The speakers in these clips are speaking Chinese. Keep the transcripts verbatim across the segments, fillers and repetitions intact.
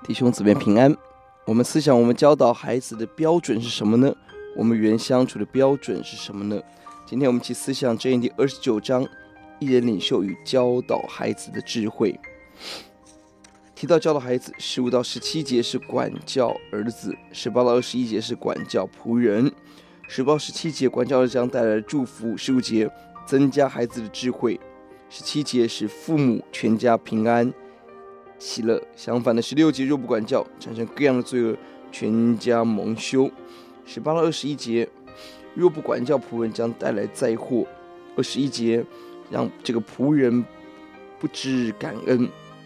弟兄姊妹平安。我们思想，我们教导孩子的标准是什么呢？我们与人相处的标准是什么呢？今天我们一起思想箴言第二十九章，一人领袖与教导孩子的智慧。提到教导孩子，十五到十七节是管教儿子，十八到二十一节是管教仆人，十八到十七节管教儿子将带来的祝福，十五节增加孩子的智慧，十七节是父母全家平安喜乐。相反的，十六节若不管教，产生各样的罪恶，全家蒙羞。十八到二十一节，若不管教仆人，将带来灾祸。二十一节，让这个仆人不知感恩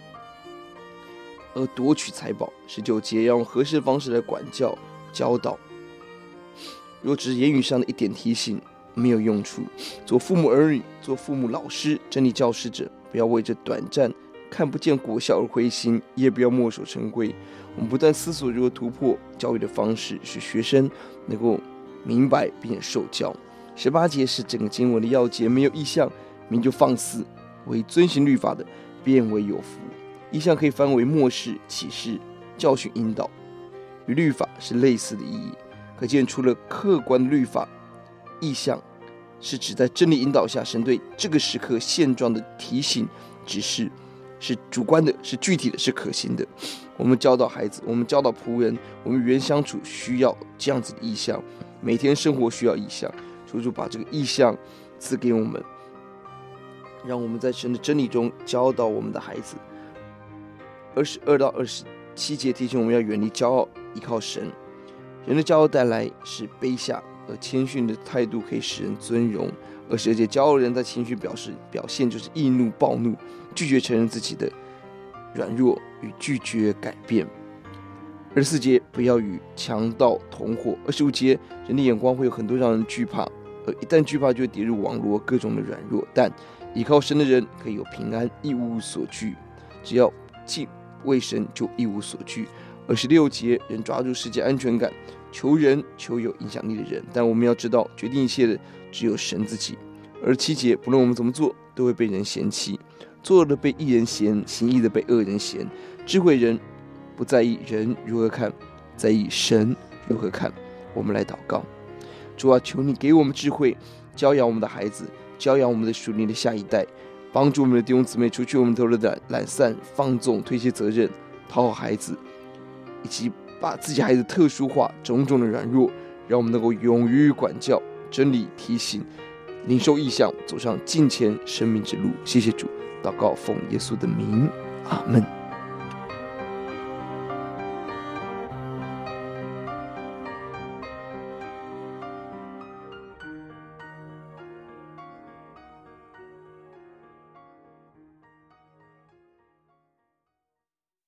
而夺取财宝。十九节，要用合适的方式来管教教导。若只是言语上的一点提醒，没有用处。做父母儿女，做父母老师、真理教师者，不要为这短暂看不见果效而灰心，也不要墨守成规。我们不断思索如何突破教育的方式，使学生能够明白并且受教。十八节是整个经文的要节，没有异象，民就放肆；为遵行律法的，便为有福。异象可以翻为默示、启示、教训、引导，与律法是类似的意义。可见，除了客观的律法，异象是指在真理引导下，神对这个时刻现状的提醒、指示，是主观的，是具体的，是可行的。我们教导孩子，我们教导仆人，我们与人相处需要这样子的意象，每天生活需要意象。求主把这个意象赐给我们，让我们在神的真理中教导我们的孩子。二十二到二十七节提醒我们要远离骄傲，依靠神。人的骄傲带来是卑下，而谦逊的态度可以使人尊荣。二十二节，骄傲人在情绪表示表现就是易怒、暴怒，拒绝承认自己的软弱与拒绝改变。二十四节，不要与强盗同伙。二十五节，人的眼光会有很多让人惧怕，而一旦惧怕就会跌入网罗各种的软弱，但依靠神的人可以有平安，一无所惧。只要敬畏神，就一无所惧。二十六节，人抓住世界安全感，求人求有影响力的人，但我们要知道，决定一切的只有神自己。二十七节，不论我们怎么做，都会被人嫌弃。作恶的被义人嫌，行义的被恶人嫌。智慧人不在意人如何看，在意神如何看。我们来祷告。主啊，求你给我们智慧，教养我们的孩子，教养我们的属灵的下一代，帮助我们的弟兄姊妹除去我们头的懒懒散、放纵、推卸责任，讨好孩子，以及把自己孩子特殊化种种的软弱，让我们能够勇于管教、真理提醒，领受异象，走上敬虔生命之路。谢谢主，祷告奉耶稣的名，阿们。